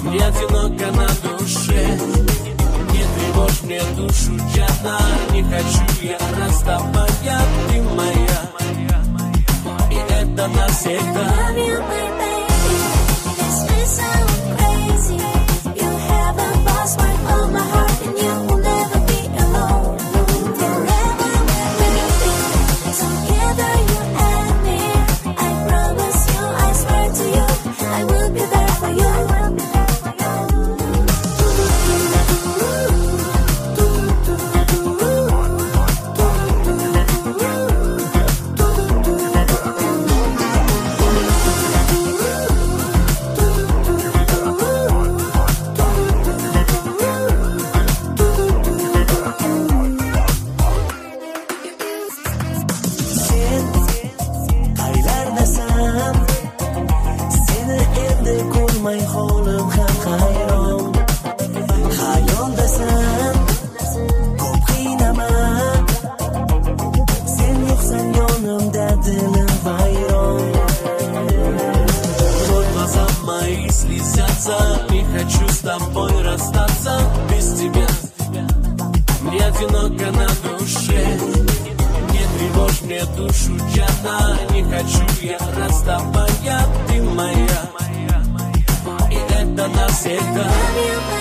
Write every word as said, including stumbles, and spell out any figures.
Мне одиноко на душе, не тревожь мне душу, честно. Не хочу я расставания, ты моя, и это навсегда. Не хочу с тобой расстаться без тебя. Мне одиноко на душе, не тревожь мне душу, честно. Не хочу я расставания, ты моя, и это навсегда.